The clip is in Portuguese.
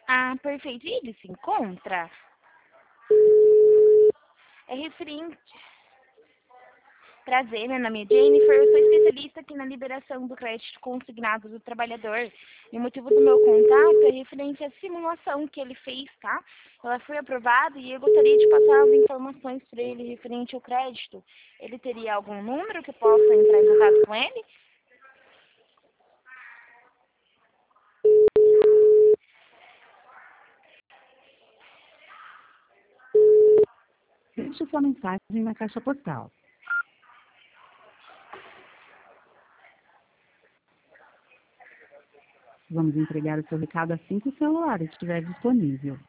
Ah, perfeito. E ele se encontra? É referente. Prazer, meu nome é Jennifer, eu sou especialista aqui na liberação do crédito consignado do trabalhador. E o motivo do meu contato é referente à simulação que ele fez, tá? Ela foi aprovada e eu gostaria de passar as informações para ele referente ao crédito. Ele teria algum número que eu possa entrar em contato com ele? Deixe sua mensagem na caixa postal. Vamos entregar o seu recado assim que o celular estiver disponível.